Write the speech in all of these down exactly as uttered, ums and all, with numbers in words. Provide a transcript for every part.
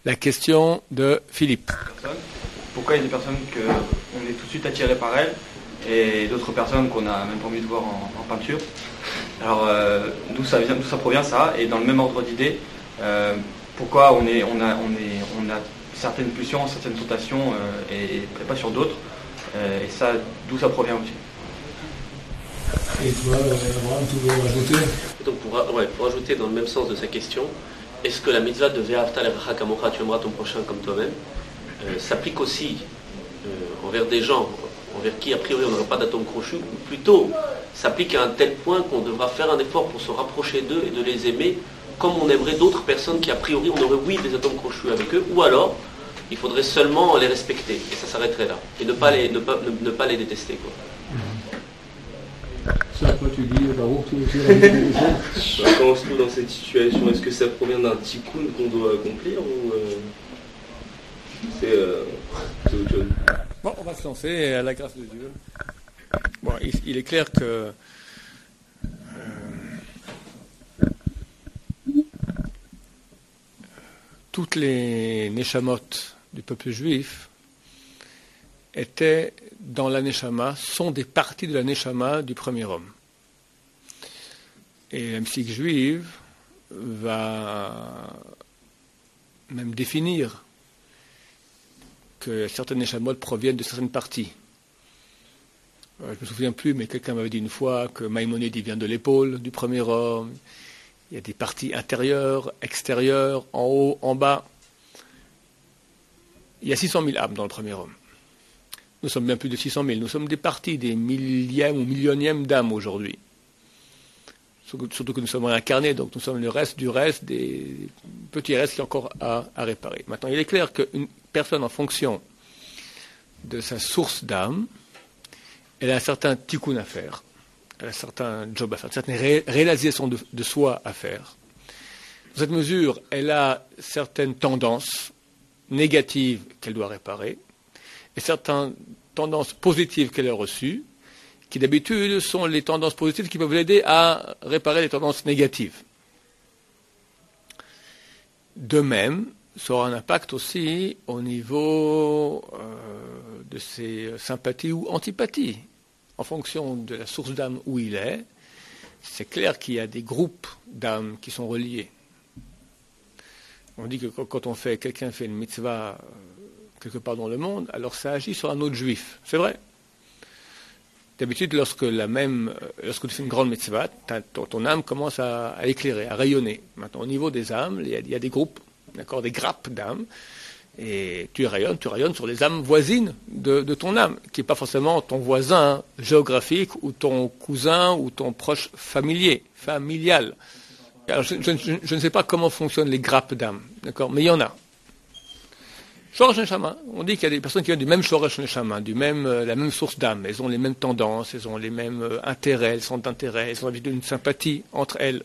La question de Philippe. Pourquoi il y a des personnes qu'on est tout de suite attiré par elles et d'autres personnes qu'on n'a même pas envie de voir en, en peinture. Alors euh, d'où ça vient, d'où ça provient ça? Et dans le même ordre d'idée, euh, pourquoi on est, on a, on est, on a certaines pulsions, certaines tentations euh, et, et pas sur d'autres, euh, et ça, d'où ça provient aussi. Et toi, Abraham, tu veux rajouter? Donc pour, ouais, pour ajouter dans le même sens de sa question, est-ce que la mitzvah de Ve'ahavta l'erecha kamocha, tu aimeras ton prochain comme toi-même, euh, s'applique aussi euh, envers des gens envers qui a priori on n'aurait pas d'atome crochu, ou plutôt s'applique à un tel point qu'on devra faire un effort pour se rapprocher d'eux et de les aimer comme on aimerait d'autres personnes qui a priori on aurait oui des atomes crochus avec eux, ou alors il faudrait seulement les respecter et ça s'arrêterait là et ne pas les, ne pas, ne, ne pas les détester quoi. Ça, quoi tu dis, Baruch, tu veux dire bah, quand on se trouve dans cette situation, est-ce que ça provient d'un tikkun qu'on doit accomplir ou euh, c'est, euh, c'est autre chose? Bon, on va se lancer à la grâce de Dieu. Bon, il, il est clair que euh, toutes les neshamot du peuple juif étaient dans la neshama, sont des parties de la neshama du premier homme. Et la mystique juive va même définir que certaines neshamot proviennent de certaines parties. Je ne me souviens plus, mais quelqu'un m'avait dit une fois que Maïmonide vient de l'épaule du premier homme. Il y a des parties intérieures, extérieures, en haut, en bas. Il y a six cent mille âmes dans le premier homme. Nous sommes bien plus de six cent mille. Nous sommes des parties, des millièmes ou millionièmes d'âmes aujourd'hui. Surtout que nous sommes réincarnés, donc nous sommes le reste du reste, des petits restes qui sont encore à, à réparer. Maintenant, il est clair qu'une personne, en fonction de sa source d'âme, elle a un certain tikkun à faire, elle a un certain job à faire, une certaine ré- réalisation de, de soi à faire. Dans cette mesure, elle a certaines tendances négatives qu'elle doit réparer, et certaines tendances positives qu'elle a reçues, qui d'habitude sont les tendances positives qui peuvent l'aider à réparer les tendances négatives. De même, ça aura un impact aussi au niveau euh, de ses sympathies ou antipathies. En fonction de la source d'âme où il est, c'est clair qu'il y a des groupes d'âmes qui sont reliés. On dit que quand on fait, quelqu'un fait une mitzvah quelque part dans le monde, alors ça agit sur un autre juif. C'est vrai. D'habitude, lorsque la même, lorsque tu fais une grande mitzvah, ton, ton âme commence à, à éclairer, à rayonner. Maintenant, au niveau des âmes, il y a, il y a des groupes, d'accord, des grappes d'âmes, et tu rayonnes, tu rayonnes sur les âmes voisines de, de ton âme, qui n'est pas forcément ton voisin géographique, ou ton cousin, ou ton proche familier, familial. Alors, je, je, je, je ne sais pas comment fonctionnent les grappes d'âmes, d'accord, mais il y en a. Shoresh Neshama, on dit qu'il y a des personnes qui viennent du même Shoresh Neshama, du même, euh, la même source d'âme. Elles ont les mêmes tendances, elles ont les mêmes euh, intérêts, elles sont d'intérêt, elles ont une sympathie entre elles.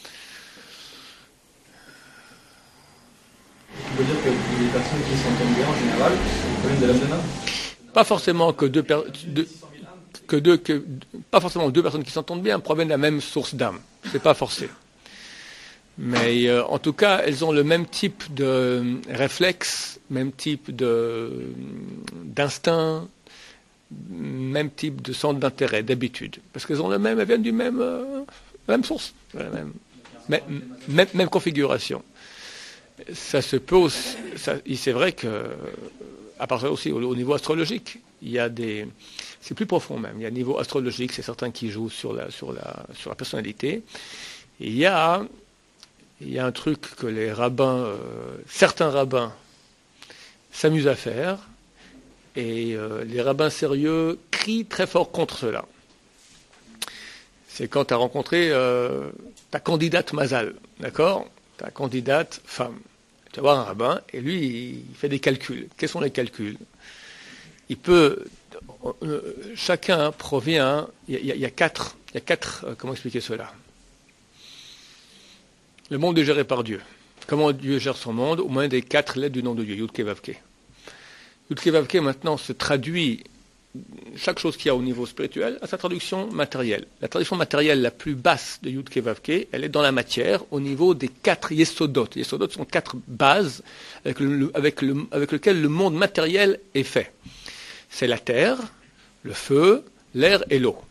Tu veux dire que les personnes qui s'entendent bien en général proviennent de la même âme? Pas forcément que deux, per- deux, que deux, que, pas forcément deux personnes qui s'entendent bien proviennent de la même source d'âme. C'est pas forcé. Mais euh, en tout cas, elles ont le même type de euh, réflexe, même type de, euh, d'instinct, même type de centre d'intérêt, d'habitude. Parce qu'elles ont le même, elles viennent du même, euh, la même source, la même, même, même, même configuration. Ça se peut aussi, ça, c'est vrai que, à part ça aussi, au, au niveau astrologique, il y a des, c'est plus profond même. Il y a un niveau astrologique, c'est certains qui jouent sur la, sur la, sur la personnalité. Et il y a, Il y a un truc que les rabbins, euh, certains rabbins s'amusent à faire, et euh, les rabbins sérieux crient très fort contre cela. C'est quand tu as rencontré euh, ta candidate Mazal, d'accord? Ta candidate femme. Tu vas voir un rabbin, et lui, il fait des calculs. Quels sont les calculs? Il peut... Euh, chacun provient... Il y a, il y a quatre... Il y a quatre euh, comment expliquer cela? Le monde est géré par Dieu. Comment Dieu gère son monde? Au moins des quatre lettres du nom de Dieu, Yud-Ke Vav-Ke. Yud-Ke Vav-Ke maintenant se traduit chaque chose qu'il y a au niveau spirituel a sa traduction matérielle. La traduction matérielle la plus basse de Yud Ke Vav Ke, elle est dans la matière, au niveau des quatre Yesodot. Les Yesodot sont quatre bases avec, le, avec, le, avec lesquelles le monde matériel est fait. C'est la terre, le feu, l'air et l'eau.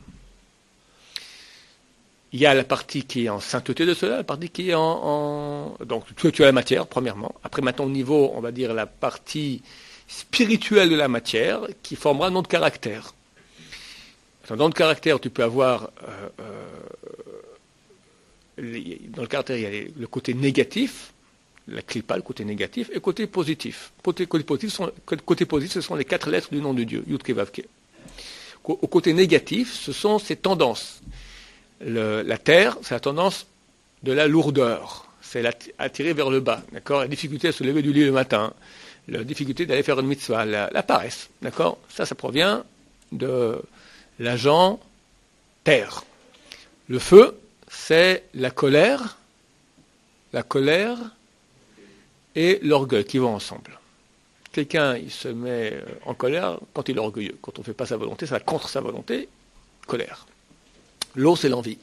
Il y a la partie qui est en sainteté de cela, la partie qui est en... en donc tu, tu as la matière, premièrement. Après, maintenant, au niveau, on va dire, la partie spirituelle de la matière, qui formera notre caractère. Dans notre caractère, tu peux avoir... Euh, euh, les, dans le caractère, il y a les, le côté négatif, la clipa, le côté négatif, et le côté positif. Côté, côté, positif sont, côté positif, ce sont les quatre lettres du nom de Dieu, Yud Ke Vav Ke. Au côté négatif, ce sont ces tendances. Le, la terre, c'est la tendance de la lourdeur. C'est attirer vers le bas, d'accord? La difficulté à se lever du lit le matin, la difficulté d'aller faire une mitzvah, la, la paresse, d'accord? Ça, ça provient de l'agent terre. Le feu, c'est la colère, la colère et l'orgueil qui vont ensemble. Quelqu'un, il se met en colère quand il est orgueilleux. Quand on ne fait pas sa volonté, ça va contre sa volonté, colère. L'eau, c'est l'envie.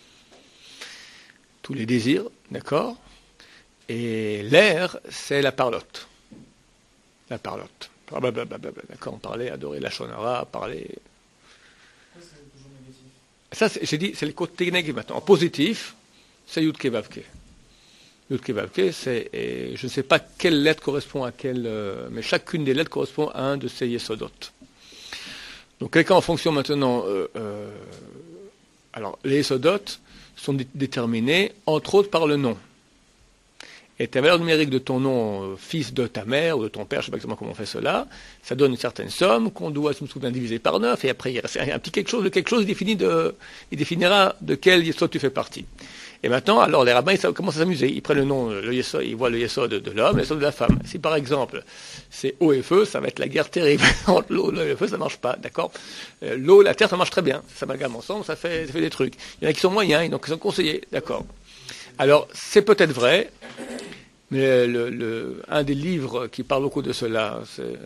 Tous les désirs, d'accord? Et l'air, c'est la parlotte. La parlotte. D'accord, on parlait, adorer la shonara, parler... Ça, c'est, j'ai dit, c'est le côté négatif maintenant. En positif, c'est Yud Ke Vav Ke. Yud Ke Vav Ke, c'est, et je ne sais pas quelle lettre correspond à quelle, euh, mais chacune des lettres correspond à un de ces Yesodot. Donc quelqu'un en fonction maintenant... Euh, euh, Alors, les Yesodot sont dé- déterminés, entre autres, par le nom. Et ta valeur numérique de ton nom, euh, fils de ta mère ou de ton père, je ne sais pas exactement comment on fait cela, ça donne une certaine somme qu'on doit, si je me souviens, diviser par neuf, et après, il y a un petit quelque chose, de quelque chose, il, définit de, il définira de quel Yesod tu fais partie. Et maintenant, alors, les rabbins, ils commencent à s'amuser. Ils prennent le nom, le Yesod, ils voient le Yesod de l'homme, le Yesod de la femme. Si, par exemple, c'est eau et feu, ça va être la guerre terrible. Entre l'eau et le feu, ça ne marche pas, d'accord? euh, L'eau et la terre, ça marche très bien. Ça s'amalgame ensemble, ça fait, ça fait des trucs. Il y en a qui sont moyens, donc ils sont conseillés, d'accord? Alors, c'est peut-être vrai, mais le, le, un des livres qui parle beaucoup de cela, c'est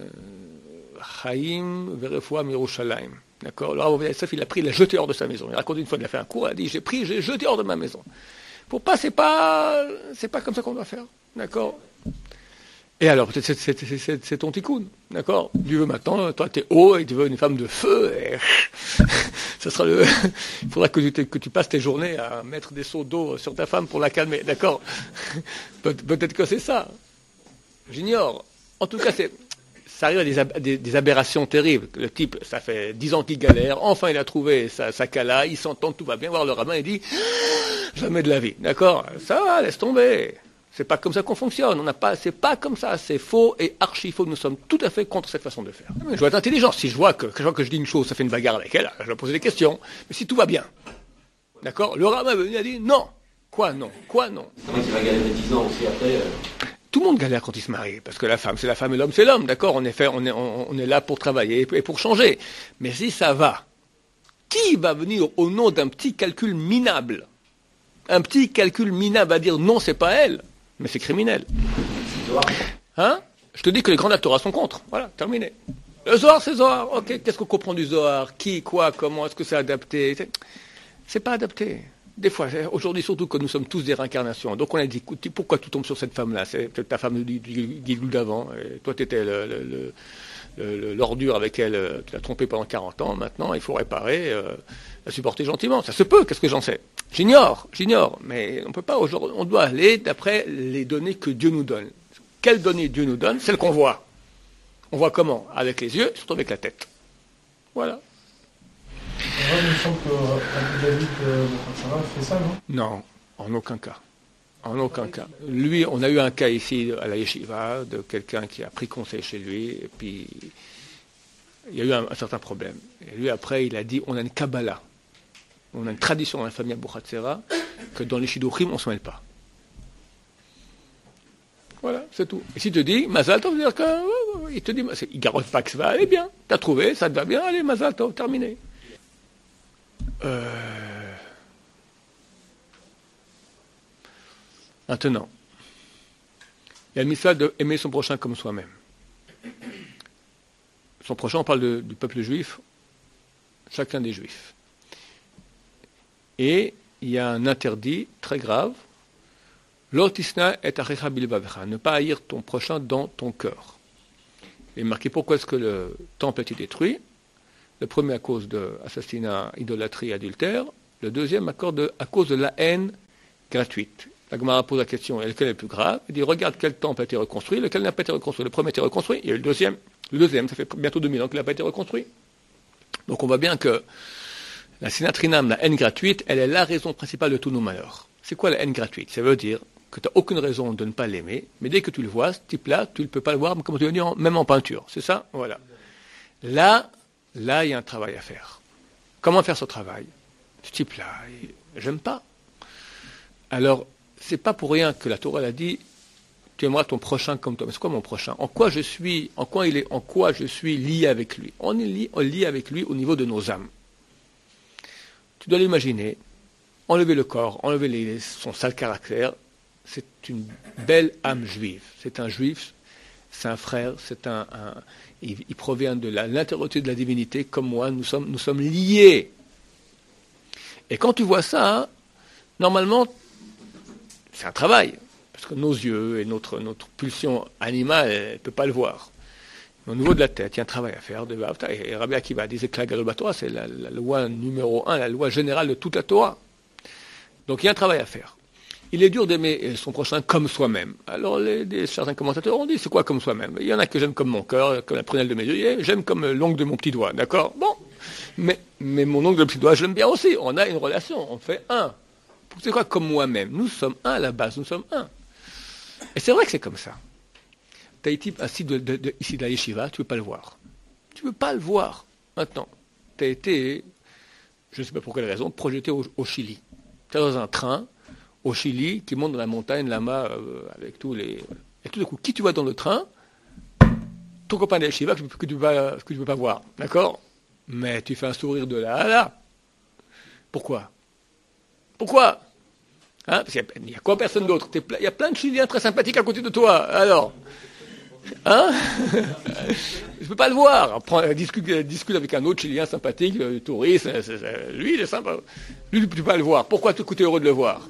Chaim Verefoua Mirushalayim. D'accord? Alors, il a pris, il l'a jeté hors de sa maison. Il a raconté une fois, il a fait un cours, il a dit, j'ai pris, j'ai jeté hors de ma maison. Pour pas, c'est pas, c'est pas comme ça qu'on doit faire. D'accord? Et alors, peut-être c'est, c'est, c'est, c'est, c'est ton tikkun. D'accord? Dieu veut maintenant, toi, t'es haut et tu veux une femme de feu et ça sera le, il faudra que tu, que tu passes tes journées à mettre des seaux d'eau sur ta femme pour la calmer. D'accord? Pe- peut-être que c'est ça. J'ignore. En tout cas, c'est, ça arrive à des, ab- des, des aberrations terribles. Le type, ça fait dix ans qu'il galère, enfin il a trouvé sa, sa kala, il s'entend, tout va bien, voir le rabbin, il dit, jamais de la vie. D'accord? Ça va, laisse tomber. C'est pas comme ça qu'on fonctionne. On n'a pas, c'est pas comme ça. C'est faux et archi faux. Nous sommes tout à fait contre cette façon de faire. Mais je dois être intelligent. Si je vois que, que je vois que je dis une chose, ça fait une bagarre avec elle, je vais poser des questions. Mais si tout va bien. D'accord? Le rabbin est venu et a dit, non. Quoi, non? Quoi, non? Il va galérer dix ans aussi après. Euh... Tout le monde galère quand il se marie, parce que la femme, c'est la femme et l'homme, c'est l'homme, d'accord? On est fait, on est, on, on est là pour travailler et pour changer. Mais si ça va, qui va venir au nom d'un petit calcul minable? Un petit calcul minable va dire non, c'est pas elle, mais c'est criminel. Hein? Je te dis que les grands de la Torah sont contre. Voilà, terminé. Le Zohar, c'est Zohar. Ok, qu'est-ce qu'on comprend du Zohar? Qui, quoi, comment, est-ce que c'est adapté? C'est, c'est pas adapté. Des fois, aujourd'hui, surtout que nous sommes tous des réincarnations. Donc on a dit, pourquoi tu tombes sur cette femme-là? C'est peut-être ta femme du Guilou d'avant. Et toi, tu étais le, le, le, le, l'ordure avec elle, tu l'as trompée pendant quarante ans. Maintenant, il faut réparer, euh, la supporter gentiment. Ça se peut, qu'est-ce que j'en sais? J'ignore, j'ignore. Mais on peut pas aujourd'hui, on doit aller d'après les données que Dieu nous donne. Quelles données Dieu nous donne? Celles qu'on voit. On voit comment? Avec les yeux, surtout avec la tête. Voilà. Il me semble que David Sarah fait ça, non? Non, en aucun cas. En aucun cas. Lui, on a eu un cas ici à la yeshiva de quelqu'un qui a pris conseil chez lui et puis il y a eu un, un certain problème. Et lui, après, il a dit, on a une Kabbalah, on a une tradition dans la famille Abouhatzera que dans les Shidduchim, on ne se mêle pas. Voilà, c'est tout. Et s'il te dit, Mazal Tov, dire que, il te dit, il ne garantit pas que ça va aller bien. Tu as trouvé, ça te va bien, allez, Mazal Tov, terminé. Euh... Maintenant, il y a le mitzvah d'aimer son prochain comme soi-même. son prochain, on parle de, du peuple juif, chacun des juifs. Et il y a un interdit très grave, l'otisna et achecha bilvavecha, ne pas haïr ton prochain dans ton cœur. Et marqué pourquoi est-ce que le temple a été détruit. Le premier à cause d'assassinat, idolâtrie, adultère. Le deuxième à cause de, à cause de la haine gratuite. La Gemara pose la question, lequel est le plus grave? Il dit, regarde quel temple a été reconstruit, lequel n'a pas été reconstruit. Le premier a été reconstruit, il y a eu le deuxième. Le deuxième, ça fait bientôt deux mille ans qu'il n'a pas été reconstruit. Donc on voit bien que la sinatrinam, la haine gratuite, elle est la raison principale de tous nos malheurs. C'est quoi la haine gratuite? Ça veut dire que tu n'as aucune raison de ne pas l'aimer, mais dès que tu le vois, ce type-là, tu ne peux pas le voir, comme tu veux dire, même en peinture. C'est ça? Voilà. Là, là, il y a un travail à faire. Comment faire ce travail? Ce type-là, j'aime pas. Alors, c'est pas pour rien que la Torah l'a dit, tu aimeras ton prochain comme toi. Mais c'est quoi mon prochain? En quoi je suis, en quoi il est, en quoi je suis lié avec lui? On est lié, on est lié avec lui au niveau de nos âmes. Tu dois l'imaginer, enlever le corps, enlever les, son sale caractère, c'est une belle âme juive. C'est un juif, c'est un frère, c'est un, un il, il provient de la, l'intériorité de la divinité, comme moi, nous sommes, nous sommes liés. Et quand tu vois ça, normalement, c'est un travail, parce que nos yeux et notre, notre pulsion animale, elle ne peut pas le voir. Mais au niveau de la tête, il y a un travail à faire. De, et Rabbi Akiva disait que la Galul Torah, c'est la, la loi numéro un, la loi générale de toute la Torah. Donc il y a un travail à faire. Il est dur d'aimer son prochain comme soi-même. Alors les, les, certains commentateurs ont dit, c'est quoi comme soi-même? Il y en a que j'aime comme mon cœur, comme la prunelle de mes yeux, j'aime comme l'ongle de mon petit doigt, d'accord? Bon, mais, mais mon ongle de mon petit doigt, je l'aime bien aussi. On a une relation, on fait un. C'est quoi comme moi-même? Nous sommes un à la base, nous sommes un. Et c'est vrai que c'est comme ça. Tu as été assis de, de, de, ici de la yeshiva, tu ne veux pas le voir. Tu ne veux pas le voir. Maintenant, tu as été, je ne sais pas pour quelle raison, projeté au, au Chili. Tu es dans un train au Chili qui monte dans la montagne là-bas euh, avec tous les... Et tout d'un coup, qui tu vois dans le train? Ton copain de la yeshiva que, que tu ne veux, veux pas voir. D'accord? Mais tu fais un sourire de là à là. Pourquoi? Pourquoi? Hein? Parce qu'il n'y a, a quoi personne d'autre? Il y a plein de Chiliens très sympathiques à côté de toi. Alors, hein? Je ne peux pas le voir. Prends, discute, discute avec un autre Chilien sympathique, euh, touriste. C'est, c'est, lui, il est sympa. Lui, tu ne peux pas le voir. Pourquoi tu es heureux de le voir?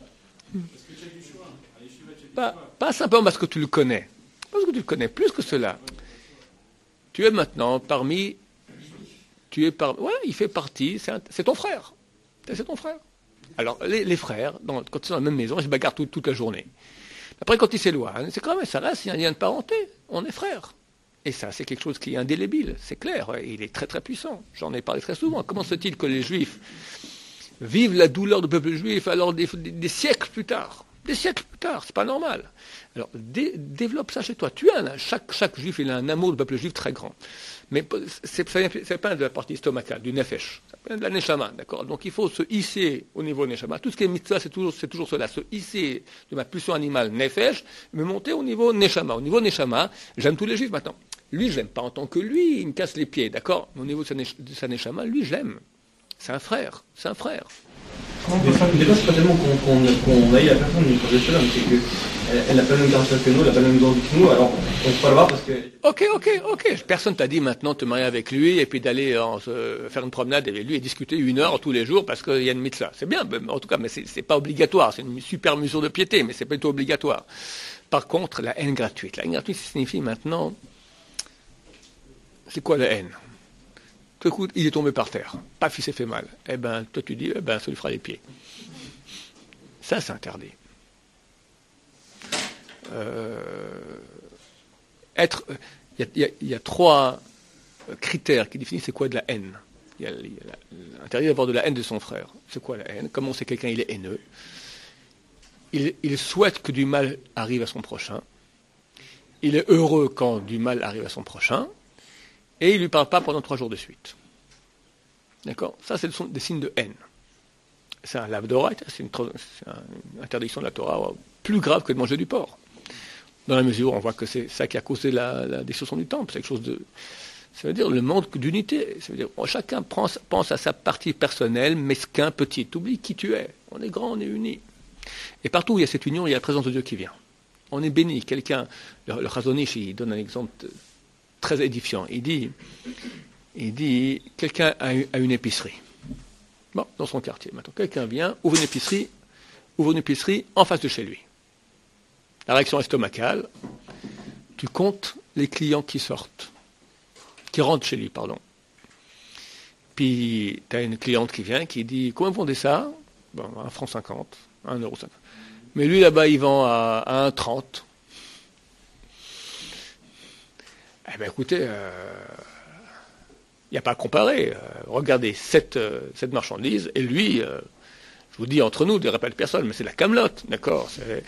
Pas, pas simplement parce que tu le connais. Parce que tu le connais plus que cela. Tu es maintenant parmi... Tu es par, ouais, il fait partie. C'est, un, c'est ton frère. C'est ton frère. Alors, les, les frères, dans, quand ils sont dans la même maison, ils se bagarrent tout, toute la journée. Après, quand ils s'éloignent, c'est quand même, ça reste, il y a un lien de parenté. On est frères. Et ça, c'est quelque chose qui est indélébile, c'est clair. Il est très, très puissant. J'en ai parlé très souvent. Comment se fait-il que les Juifs vivent la douleur du peuple juif alors des, des, des siècles plus tard? Des siècles plus tard, c'est pas normal. Alors, dé, développe ça chez toi. Tu as un, chaque, chaque Juif, il a un amour du peuple juif très grand. Mais c'est, ça vient pas de la partie stomacale, du nefesh. Ça vient de la neshama, d'accord? Donc il faut se hisser au niveau neshama. Tout ce qui est mitzvah, c'est toujours, c'est toujours cela. Se hisser de ma pulsion animale nefesh, me monter au niveau neshama. Au niveau neshama, j'aime tous les juifs maintenant. Lui, je l'aime pas en tant que lui, il me casse les pieds, d'accord? Mais au niveau de sa, nesh, de sa neshama, lui, je l'aime. C'est un frère, c'est un frère. Des fois, c'est pas tellement qu'on, qu'on, qu'on aille la personne, mais c'est qu'elle n'a pas le même caractère que nous, elle n'a pas le même envie que nous, alors on ne peut pas le voir parce que... Ok, ok, ok. Personne t'a dit maintenant de te marier avec lui et puis d'aller en, euh, faire une promenade avec lui et discuter une heure tous les jours parce qu'il y a une mitzvah. C'est bien, en tout cas, mais c'est, c'est pas obligatoire. C'est une super mesure de piété, mais c'est pas du tout obligatoire. Par contre, la haine gratuite. La haine gratuite, ça signifie maintenant... C'est quoi la haine? Tout coup, il est tombé par terre. Paf, il s'est fait mal. Eh ben, toi tu dis, eh ben, ça lui fera les pieds. Ça, c'est interdit. Euh, être, il y, y, y a trois critères qui définissent c'est quoi de la haine. Il y a, y a interdit d'avoir de la haine de son frère. C'est quoi la haine? Comment on sait quelqu'un il est haineux? Il, il souhaite que du mal arrive à son prochain. Il est heureux quand du mal arrive à son prochain. Et il ne lui parle pas pendant trois jours de suite. D'accord? Ça, c'est des signes de haine. C'est un lavdora, c'est une, c'est une interdiction de la Torah plus grave que de manger du porc. Dans la mesure où on voit que c'est ça qui a causé la, la destruction du temple. C'est quelque chose de... Ça veut dire le manque d'unité. Ça veut dire chacun pense, pense à sa partie personnelle, mesquin, petite. Oublie qui tu es. On est grand, on est unis. Et partout où il y a cette union, il y a la présence de Dieu qui vient. On est béni. Quelqu'un, le, le Chazon Ish, il donne un exemple... très édifiant. Il dit, il dit quelqu'un a une épicerie. Bon, dans son quartier. Maintenant, quelqu'un vient, ouvre une épicerie, ouvre une épicerie en face de chez lui. La réaction estomacale, tu comptes les clients qui sortent, qui rentrent chez lui, pardon. Puis, tu as une cliente qui vient, qui dit, combien vous vendez ça? Bon, un franc cinquante, un euro cinquante. Mais lui, là-bas, il vend à, à un trente. Eh bien, écoutez, il euh, n'y a pas à comparer. Euh, regardez cette, euh, cette marchandise, et lui, euh, je vous dis entre nous, je ne dirai pas de personne, mais c'est la camelote, d'accord c'est...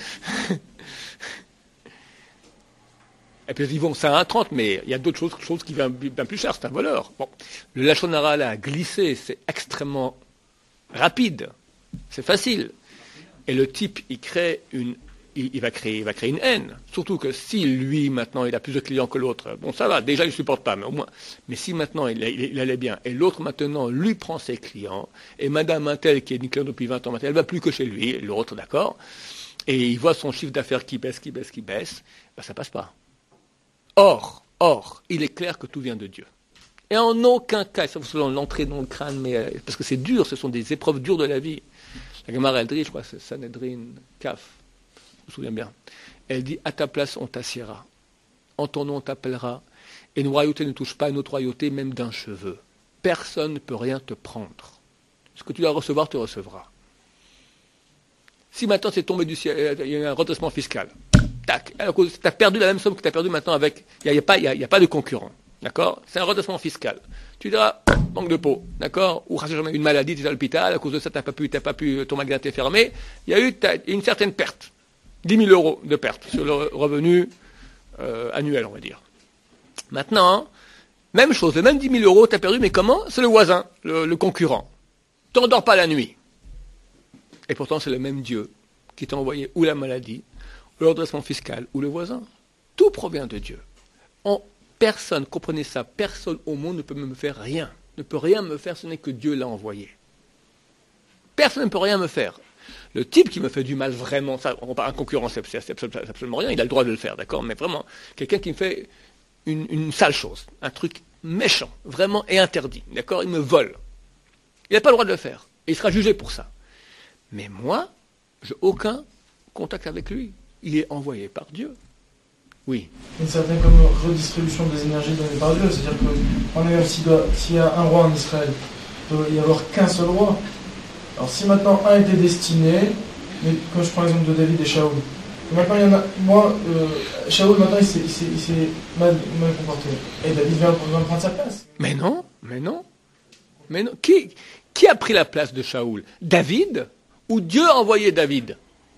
Et puis ils vont, c'est à un trente, mais il y a d'autres choses, choses qui viennent bien plus cher, c'est un voleur. Bon. Le Lachon Hara là, a glissé, c'est extrêmement rapide, c'est facile. Et le type, il crée une, il, il va créer, il va créer une haine. Surtout que si lui, maintenant, il a plus de clients que l'autre, bon, ça va, déjà, il ne supporte pas, mais au moins. Mais si maintenant, il, il, il allait bien, et l'autre, maintenant, lui prend ses clients, et Madame Intel, qui est une cliente depuis vingt ans, maintenant, elle ne va plus que chez lui, et l'autre, d'accord, et il voit son chiffre d'affaires qui baisse, qui baisse, qui baisse, ben, ça passe pas. Or, or, il est clair que tout vient de Dieu. Et en aucun cas, ça vous l'entrée dans le crâne, mais, euh, parce que c'est dur, ce sont des épreuves dures de la vie. La Gemara elle dit, je crois que c'est Sanhedrin, Kaf, je me souviens bien. Elle dit, à ta place, on t'assiera. En ton nom, on t'appellera. Et une royauté ne touche pas à notre royauté, même d'un cheveu. Personne ne peut rien te prendre. Ce que tu dois recevoir, tu recevras. Si maintenant c'est tombé du ciel, il y a un redressement fiscal, tac, tu as perdu la même somme que tu as perdu maintenant avec, il n'y a, a, a, a pas de concurrent, d'accord? C'est un redressement fiscal. Tu diras, manque de peau, d'accord? Ou jamais une maladie, tu es à l'hôpital, à cause de ça, tu n'as pas pu, t'as pas pu, ton magasin t'est fermé, il y a eu une certaine perte, dix mille euros de perte sur le revenu euh, annuel, on va dire. Maintenant, même chose, les mêmes dix mille euros, tu as perdu, mais comment? C'est le voisin, le, le concurrent. Tu n'endors pas la nuit. Et pourtant, c'est le même Dieu qui t'a envoyé ou la maladie, ou le redressement fiscal, ou le voisin. Tout provient de Dieu. On, personne, comprenez ça, personne au monde ne peut me faire rien. Ne peut rien me faire, ce n'est que Dieu l'a envoyé. Personne ne peut rien me faire. Le type qui me fait du mal vraiment, ça, un concurrent, c'est, c'est, c'est absolument rien, il a le droit de le faire, d'accord? Mais vraiment, quelqu'un qui me fait une, une sale chose, un truc méchant, vraiment et interdit, d'accord? Il me vole. Il n'a pas le droit de le faire. Et il sera jugé pour ça. Mais moi, je n'ai aucun contact avec lui. Il est envoyé par Dieu. Oui. Une certaine comme redistribution des énergies données par Dieu. C'est-à-dire que, en même s'il, doit, s'il y a un roi en Israël, il ne doit y avoir qu'un seul roi. Alors si maintenant un était destiné, mais quand je prends l'exemple de David et Shaoul, et maintenant il y en a, moi, euh, Shaoul maintenant il s'est, il s'est, il s'est mal, mal comporté. Et David vient, vient prendre sa place. Mais non, mais non. Mais non. Qui, qui a pris la place de Shaoul? David? Ou Dieu a envoyé David?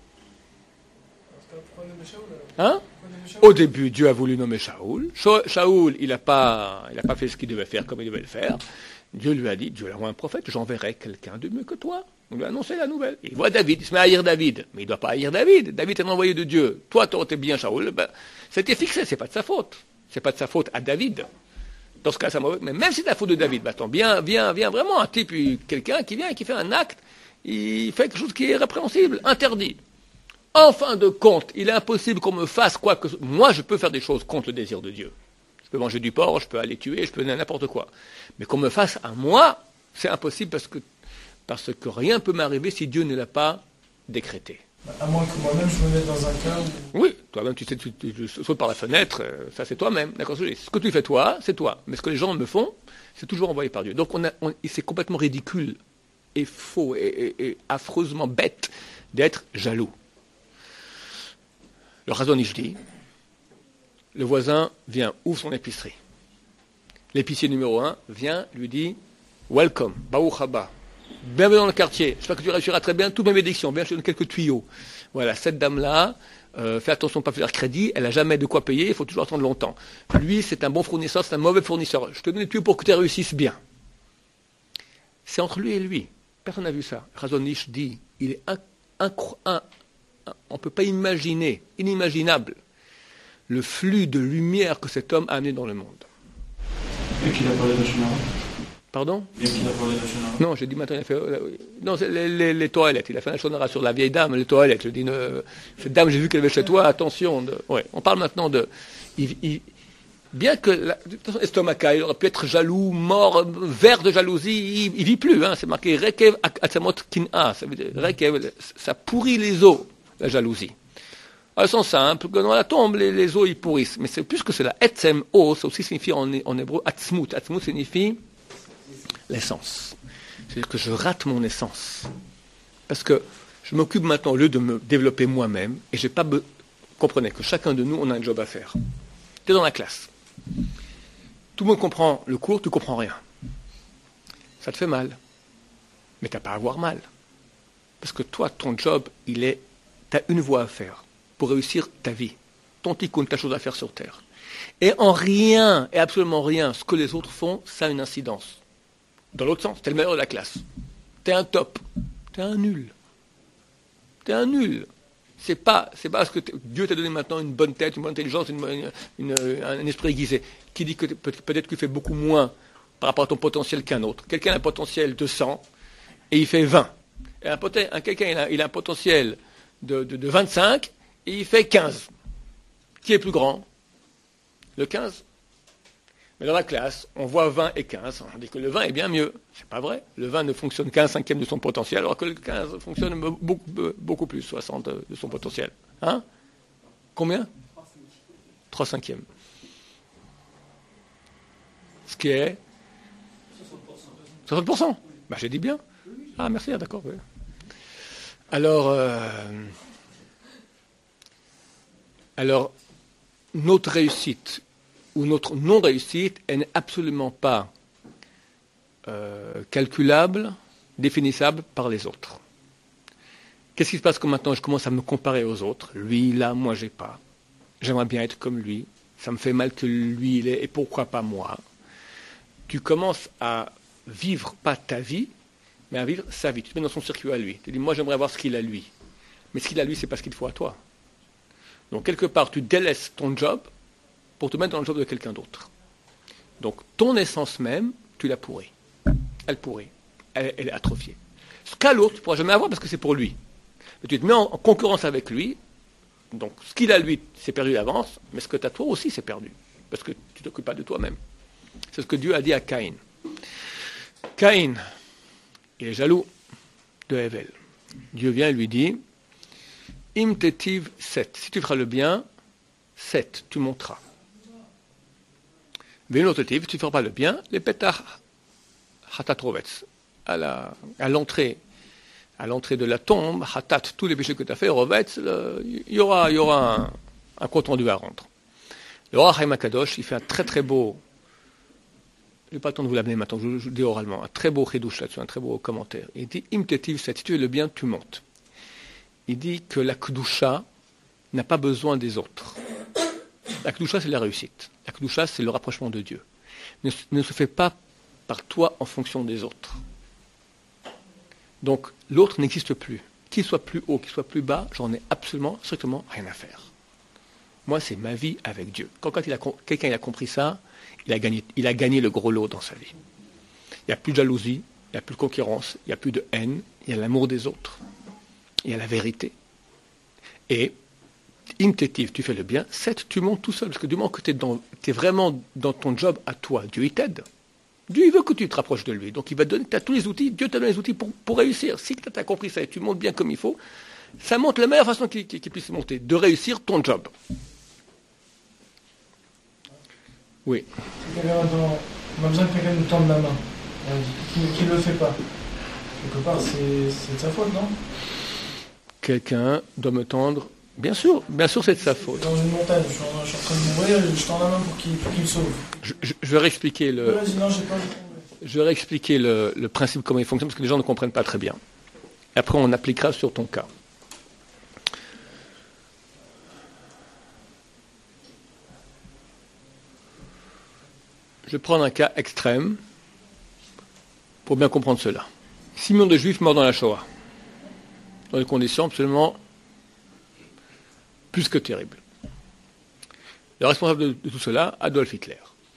Hein? Au début, Dieu a voulu nommer Shaoul. Shaoul, il n'a pas, il n'a pas fait ce qu'il devait faire comme il devait le faire. Dieu lui a dit, Dieu lui a envoyé un prophète, j'enverrai quelqu'un de mieux que toi. On lui a annoncé la nouvelle. Il voit David, il se met à haïr David. Mais il ne doit pas haïr David. David est un envoyé de Dieu. Toi, tu aurais été bien Shaoul. Ben, c'était fixé, c'est pas de sa faute. C'est pas de sa faute à David. Dans ce cas, ça m'a... Mais même si c'est la faute de David, ben, attends, viens, viens, viens vraiment un type, quelqu'un qui vient et qui fait un acte, il fait quelque chose qui est répréhensible, interdit. En fin de compte, il est impossible qu'on me fasse quoi que... Moi, je peux faire des choses contre le désir de Dieu. Je peux manger du porc, je peux aller tuer, je peux n'importe quoi. Mais qu'on me fasse à moi, c'est impossible parce que, parce que rien ne peut m'arriver si Dieu ne l'a pas décrété. À moins que moi-même, je me mette dans un cas où... Oui, toi-même, tu sais, tu, tu, tu sautes par la fenêtre, ça c'est toi-même. D'accord ? Ce que tu fais toi, c'est toi. Mais ce que les gens me font, c'est toujours envoyé par Dieu. Donc on a, on, c'est complètement ridicule et faux et, et, et affreusement bête d'être jaloux. Le Chazon Ish dit, le voisin vient, ouvre son épicerie. L'épicier numéro un vient, lui dit, welcome, Baruch haba, bienvenue dans le quartier, j'espère que tu réussiras très bien, toutes mes bénédictions, bien, je te donne quelques tuyaux. Voilà, cette dame-là, euh, fais attention de ne pas faire crédit, elle n'a jamais de quoi payer, il faut toujours attendre longtemps. Lui, c'est un bon fournisseur, c'est un mauvais fournisseur, je te donne des tuyaux pour que tu réussisses bien. C'est entre lui et lui, personne n'a vu ça. Chazon Ish dit, il est incroyable. On ne peut pas imaginer, inimaginable, le flux de lumière que cet homme a amené dans le monde. Et qu'il a parlé de Shonara. Pardon? Et qu'il a parlé de Shonara. Non, j'ai dit maintenant, il a fait... Euh, non, c'est les, les, les toilettes. Il a fait un Shonara sur la vieille dame, les toilettes. Je dis, ne, cette dame, j'ai vu qu'elle avait chez toi, attention. De, ouais, on parle maintenant de... Il, il, Bien que, la, de toute façon, estomacal, il aurait pu être jaloux, mort, vert de jalousie, il, il vit plus, hein, c'est marqué rekev atzamot kin'a, ça veut dire rekev, ça pourrit les os, la jalousie. Elles sont simples, que dans la tombe, les, les os ils pourrissent, mais c'est plus que cela. Etzem o, ça aussi signifie en, en hébreu atzmut. Atzmut signifie l'essence. C'est-à-dire que je rate mon essence. Parce que je m'occupe maintenant, au lieu de me développer moi-même, et j'ai pas be... comprenez que chacun de nous, on a un job à faire. Tu es dans la classe. Tout le monde comprend le cours, tu ne comprends rien. Ça te fait mal. Mais tu n'as pas à avoir mal. Parce que toi, ton job, il est, tu as une voie à faire pour réussir ta vie. Ton tikkun, ta chose à faire sur Terre. Et en rien, et absolument rien, ce que les autres font, ça a une incidence. Dans l'autre sens, tu es le meilleur de la classe. Tu es un top. Tu es un nul. Tu es un nul. C'est pas, c'est pas parce que Dieu t'a donné maintenant une bonne tête, une bonne intelligence, une, une, une, un esprit aiguisé, qui dit que peut-être que tu fais beaucoup moins par rapport à ton potentiel qu'un autre. Quelqu'un a un potentiel de cent et il fait vingt. Et un, un, quelqu'un il a, il a un potentiel de, de, de vingt-cinq et il fait quinze. Qui est plus grand? Le quinze. Mais dans la classe, on voit vingt et quinze. On dit que le vingt est bien mieux. C'est pas vrai. Le vingt ne fonctionne qu'un cinquième de son potentiel, alors que le quinze fonctionne beaucoup, beaucoup plus, soixante de son potentiel. Hein? Combien? Trois cinquièmes. Ce qui est soixante pour cent. Ben, j'ai dit bien. Ah, merci, d'accord. Oui. Alors, euh, alors, notre réussite ou notre non-réussite, elle n'est absolument pas euh, calculable, définissable par les autres. Qu'est-ce qui se passe quand maintenant je commence à me comparer aux autres? Lui, là, moi, j'ai pas. J'aimerais bien être comme lui. Ça me fait mal que lui, il est, et pourquoi pas moi? Tu commences à vivre pas ta vie, mais à vivre sa vie. Tu te mets dans son circuit à lui. Tu dis, moi, j'aimerais avoir ce qu'il a lui. Mais ce qu'il a lui, c'est pas ce qu'il te faut à toi. Donc, quelque part, tu délaisses ton job pour te mettre dans le job de quelqu'un d'autre. Donc, ton essence même, tu l'as pourrie. Elle pourrit. Elle, elle est atrophiée. Ce qu'a l'autre, tu ne pourras jamais avoir parce que c'est pour lui. Mais tu te mets en, en concurrence avec lui. Donc, ce qu'il a lui, c'est perdu d'avance, mais ce que tu as toi aussi, c'est perdu. Parce que tu ne t'occupes pas de toi-même. C'est ce que Dieu a dit à Caïn. Caïn, il est jaloux de Hevel. Dieu vient et lui dit, Im tetiv sept. Si tu feras le bien, sept, tu monteras. Vénotetiv, tu ne feras pas le bien, les pétards hatatrovetz. À, la, à l'entrée, à l'entrée de la tombe, hatat, tous les péchés que tu as fait, rovetz, il y aura, il y aura un, un compte rendu à rendre. Le roi Chaim Akadosh, il fait un très très beau, je n'ai pas le temps de vous l'amener maintenant, je vous dis oralement, un très beau chidouche là-dessus, un très beau commentaire. Il dit, im tetiv, si tu fais le bien, tu montes. Il dit que la kedusha n'a pas besoin des autres. La kedusha, c'est la réussite. La kedusha, c'est le rapprochement de Dieu. Ne, ne se fait pas par toi en fonction des autres. Donc, l'autre n'existe plus. Qu'il soit plus haut, qu'il soit plus bas, j'en ai absolument, strictement rien à faire. Moi, c'est ma vie avec Dieu. Quand, quand il a, quelqu'un il a compris ça, il a, gagné, il a gagné le gros lot dans sa vie. Il n'y a plus de jalousie, il n'y a plus de concurrence, il n'y a plus de haine, il y a l'amour des autres, il y a la vérité. Et imtétif, tu fais le bien, sept, tu montes tout seul, parce que du moment que tu es, es vraiment dans ton job à toi, Dieu il t'aide. Dieu il veut que tu te rapproches de lui, donc il va te donner, tu as tous les outils, Dieu t'a donné les outils pour, pour réussir. Si tu as compris ça et tu montes bien comme il faut, ça monte la meilleure façon qu'il, qu'il puisse monter, de réussir ton job. Oui. On a besoin que quelqu'un nous tende la main, qui ne le fait pas. Quelque part, c'est, c'est de sa faute, non? Quelqu'un doit me tendre. Bien sûr, bien sûr, c'est de sa faute. Dans une montagne, je suis en, je suis en train de mourir, je tends la main pour qu'il, pour qu'il me sauve. Je, je, je vais réexpliquer le. Vas-y, non, j'ai pas... Je vais réexpliquer le, le principe comment il fonctionne parce que les gens ne comprennent pas très bien. Et après, on appliquera sur ton cas. Je vais prendre un cas extrême pour bien comprendre cela. six millions de juifs morts dans la Shoah, dans des conditions absolument plus que terribles. Le responsable de, de tout cela, Adolf Hitler.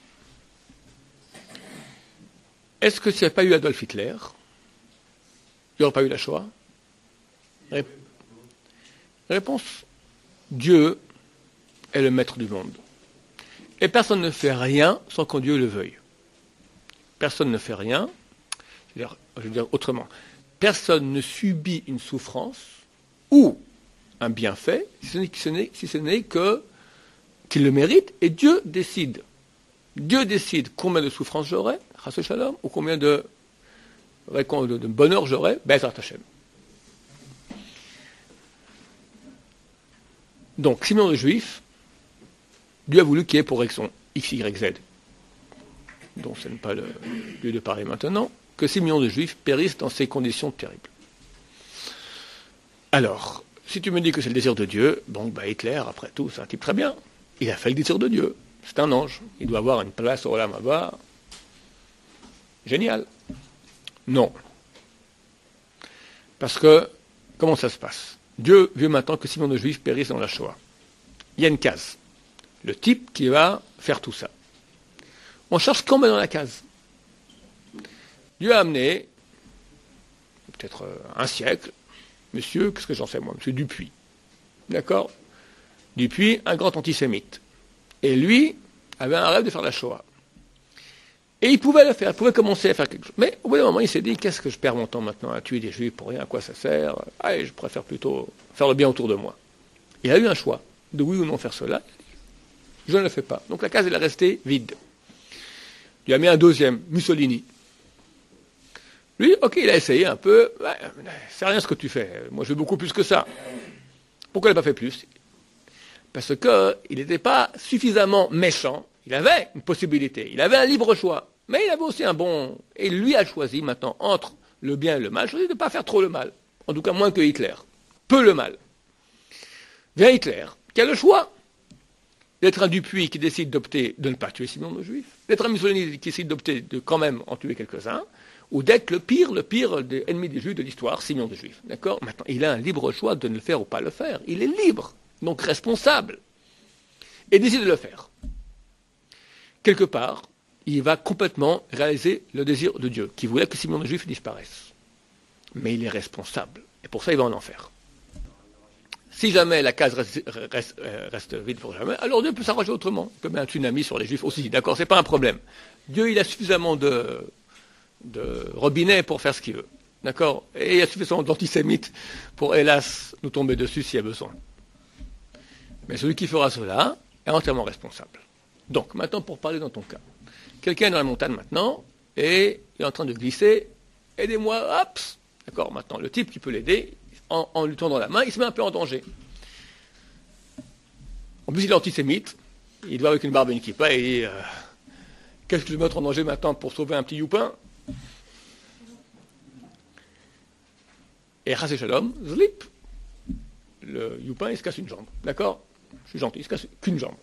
Est-ce que s'il n'y avait pas eu Adolf Hitler, il n'y aurait pas eu la Shoah? Rép- Réponse. Dieu est le maître du monde. Et personne ne fait rien sans que Dieu le veuille. Personne ne fait rien, je veux dire, je veux dire autrement, personne ne subit une souffrance ou un bienfait si ce n'est, si ce n'est, si ce n'est que, qu'il le mérite, et Dieu décide. Dieu décide combien de souffrances j'aurai, Chas Shalom, ou combien de, de, de bonheur j'aurai, Be'ezrat Hashem. Donc, Simeon le Juif, Dieu a voulu qu'il y ait pour Exon X, Y, Z, dont ce n'est pas le lieu de parler maintenant, que six millions de Juifs périssent dans ces conditions terribles. Alors, si tu me dis que c'est le désir de Dieu, bon, bah Hitler, après tout, c'est un type très bien. Il a fait le désir de Dieu. C'est un ange. Il doit avoir une place au Olam Haba. Génial. Non. Parce que, comment ça se passe? Dieu veut maintenant que six millions de Juifs périssent dans la Shoah. Il y a une case. Le type qui va faire tout ça. On cherche combien dans la case? Dieu a amené, peut-être euh, un siècle, monsieur, qu'est-ce que j'en sais moi, monsieur Dupuis. D'accord? Dupuis, un grand antisémite. Et lui avait un rêve de faire la Shoah. Et il pouvait le faire, il pouvait commencer à faire quelque chose. Mais au bout d'un moment, il s'est dit, qu'est-ce que je perds mon temps maintenant à tuer des Juifs pour rien, à quoi ça sert? Allez, je préfère plutôt faire le bien autour de moi. Il a eu un choix, de oui ou non faire cela. Je ne le fais pas. Donc la case, elle est restée vide. Il a mis un deuxième, Mussolini. Lui, ok, il a essayé un peu. Ouais, c'est rien ce que tu fais. Moi, je veux beaucoup plus que ça. Pourquoi il n'a pas fait plus? Parce qu'il n'était pas suffisamment méchant. Il avait une possibilité. Il avait un libre choix. Mais il avait aussi un bon... Et lui a choisi maintenant, entre le bien et le mal, il a choisi de ne pas faire trop le mal. En tout cas, moins que Hitler. Peu le mal. Vient Hitler, qui a le choix d'être un Dupuis qui décide d'opter de ne pas tuer six millions de Juifs, d'être un Mussolini qui décide d'opter de quand même en tuer quelques-uns, ou d'être le pire, le pire des ennemis des Juifs de l'histoire, six millions de Juifs. D'accord? Maintenant, il a un libre choix de ne le faire ou pas le faire. Il est libre, donc responsable. Et décide de le faire. Quelque part, il va complètement réaliser le désir de Dieu, qui voulait que six millions de Juifs disparaissent. Mais il est responsable. Et pour ça, il va en enfer. Si jamais la case reste, reste, reste vide pour jamais, alors Dieu peut s'arranger autrement. Il peut mettre un tsunami sur les Juifs aussi. D'accord? C'est pas un problème. Dieu, il a suffisamment de... de robinet pour faire ce qu'il veut. D'accord? Et il y a suffisamment d'antisémites pour, hélas, nous tomber dessus s'il y a besoin. Mais celui qui fera cela est entièrement responsable. Donc, maintenant, pour parler dans ton cas. Quelqu'un est dans la montagne maintenant, et il est en train de glisser. Aidez-moi, hop! D'accord? Maintenant, le type qui peut l'aider, en, en lui tendant la main, il se met un peu en danger. En plus, il est antisémite. Il doit avec une barbe et une kippa, et euh, qu'est-ce que je vais mettre en danger maintenant pour sauver un petit youpin? Et Chas Shalom, zlip, le youpin, il se casse une jambe. D'accord? Je suis gentil, il se casse qu'une jambe.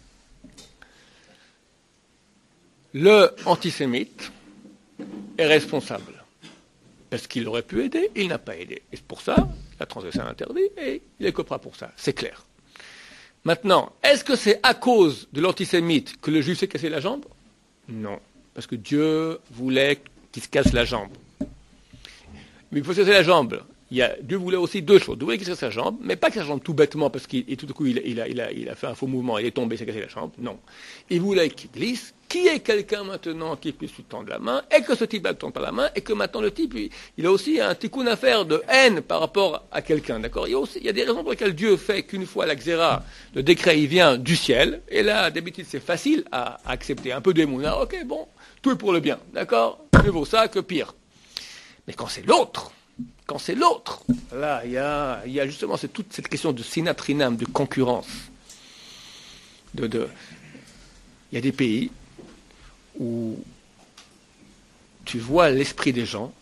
Le antisémite est responsable. Parce qu'il aurait pu aider, il n'a pas aidé. Et c'est pour ça, la transgression est interdite, et il écopera pour ça. C'est clair. Maintenant, est-ce que c'est à cause de l'antisémite que le juif s'est cassé la jambe? Non. Parce que Dieu voulait qu'il se casse la jambe. Mais il faut se casser la jambe. Il y a, Dieu voulait aussi deux choses. Dieu voulait qu'il se casse sa jambe, mais pas qu'il se jambe tout bêtement parce qu'il et tout d'un coup il, il, a, il, a, il a fait un faux mouvement, il est tombé, il s'est cassé la jambe. Non. Il voulait qu'il glisse, qu'il y ait quelqu'un maintenant qui puisse lui tendre la main, et que ce type ne tende pas la main, et que maintenant le type, il, il a aussi un tikkun à faire de haine par rapport à quelqu'un. D'accord? Il y a aussi, il y a des raisons pour lesquelles Dieu fait qu'une fois la xéra, le décret, il vient du ciel, et là, d'habitude, c'est facile à, à accepter. Un peu d'émouna, ok, bon, tout est pour le bien. D'accord? Mieux vaut ça que pire. Mais quand c'est l'autre, quand c'est l'autre, là, il y a, il y a justement c'est toute cette question de sinatrinam, de concurrence. De, de, il y a des pays où tu vois l'esprit des gens,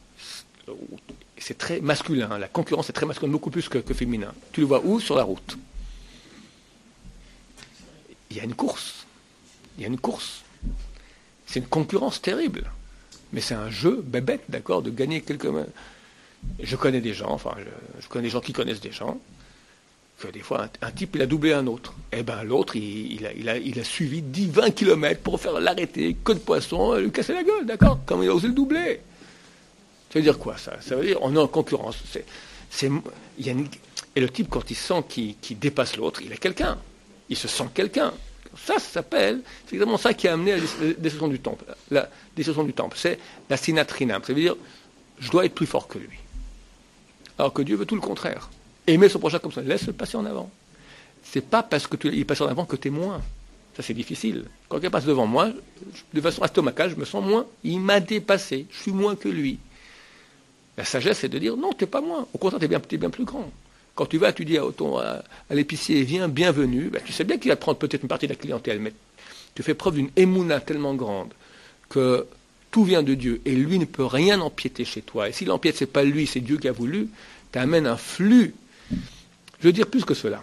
c'est très masculin, la concurrence est très masculine, beaucoup plus que, que féminin. Tu le vois où? Sur la route. Il y a une course. Il y a une course. C'est une concurrence terrible. Mais c'est un jeu bébête, d'accord, de gagner quelques... Je connais des gens, enfin, je, je connais des gens qui connaissent des gens, que des fois, un, un type, il a doublé un autre. Eh bien, l'autre, il, il, a, il, a, il a suivi dix vingt kilomètres pour faire l'arrêter, queue de poisson, lui casser la gueule, d'accord? Comme il a osé le doubler. Ça veut dire quoi, ça? Ça veut dire, on est en concurrence. C'est, c'est, il y a une, et le type, quand il sent qu'il, qu'il dépasse l'autre, il est quelqu'un. Il se sent quelqu'un. Ça, ça s'appelle, c'est exactement ça qui a amené à la destruction du temple. La destruction du temple, c'est la sinatrinam. Ça veut dire, je dois être plus fort que lui. Alors que Dieu veut tout le contraire. Aimer son prochain comme ça, laisse-le passer en avant. C'est pas parce que tu, il passe en avant que tu es moins. Ça, c'est difficile. Quand quelqu'un passe devant moi, de façon estomacale, je me sens moins. Il m'a dépassé. Je suis moins que lui. La sagesse, c'est de dire, non, tu n'es pas moins. Au contraire, tu es bien, t'es bien plus grand. Quand tu vas, tu dis à, ton, à, à l'épicier, viens, bienvenue, ben, tu sais bien qu'il va prendre peut-être une partie de la clientèle, mais tu fais preuve d'une émouna tellement grande que tout vient de Dieu et lui ne peut rien empiéter chez toi. Et s'il empiète, ce n'est pas lui, c'est Dieu qui a voulu. Tu amènes un flux. Je veux dire plus que cela.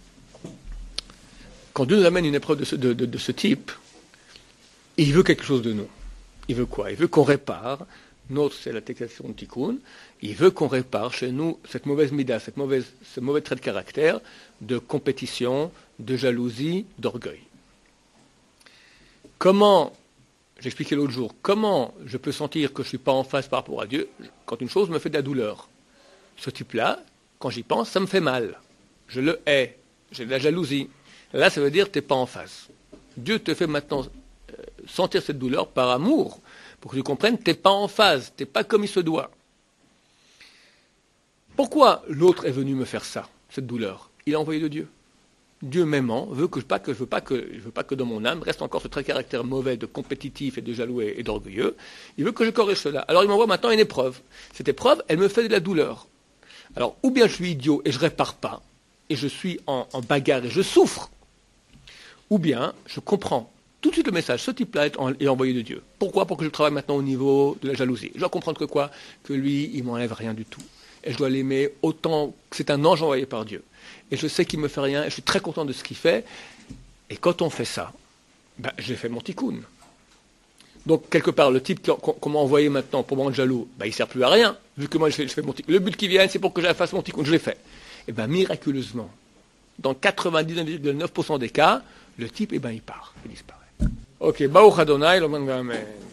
Quand Dieu nous amène une épreuve de ce, de, de, de ce type, il veut quelque chose de nous. Il veut quoi? Il veut qu'on répare. Notre, c'est la textation de Tikkun. Il veut qu'on répare chez nous cette mauvaise mida, cette mauvaise, ce mauvais trait de caractère de compétition, de jalousie, d'orgueil. Comment, j'expliquais l'autre jour, comment je peux sentir que je ne suis pas en face par rapport à Dieu quand une chose me fait de la douleur? Ce type-là, quand j'y pense, ça me fait mal. Je le hais. J'ai de la jalousie. Là, ça veut dire que tu n'es pas en face. Dieu te fait maintenant euh, sentir cette douleur par amour, pour que tu comprennes que tu n'es pas en phase, tu n'es pas comme il se doit. Pourquoi l'autre est venu me faire ça, cette douleur? Il a envoyé de Dieu. Dieu m'aimant veut que je ne veux pas que je veux pas que dans mon âme reste encore ce trait de caractère mauvais, de compétitif et de jaloux et d'orgueilleux. Il veut que je corrige cela. Alors il m'envoie maintenant une épreuve. Cette épreuve, elle me fait de la douleur. Alors ou bien je suis idiot et je ne répare pas, et je suis en, en bagarre et je souffre, ou bien je comprends tout de suite le message, ce type-là est, en, est envoyé de Dieu. Pourquoi? Pour que je travaille maintenant au niveau de la jalousie. Je dois comprendre que quoi? Que lui, il ne m'enlève rien du tout. Et je dois l'aimer autant que c'est un ange envoyé par Dieu. Et je sais qu'il ne me fait rien, et je suis très content de ce qu'il fait. Et quand on fait ça, ben, j'ai fait mon tikkun. Donc, quelque part, le type qu'on, qu'on m'a envoyé maintenant pour me rendre jaloux, ben, il ne sert plus à rien, vu que moi, je fais, je fais mon tikkun. Le but qui vient, c'est pour que je fasse mon tikkun. Je l'ai fait. Et bien, miraculeusement, dans quatre-vingt-dix-neuf virgule neuf pour cent des cas, le type, eh ben, il part, il disparaît. Ok, Baruch Adonai, l'Omen Amen.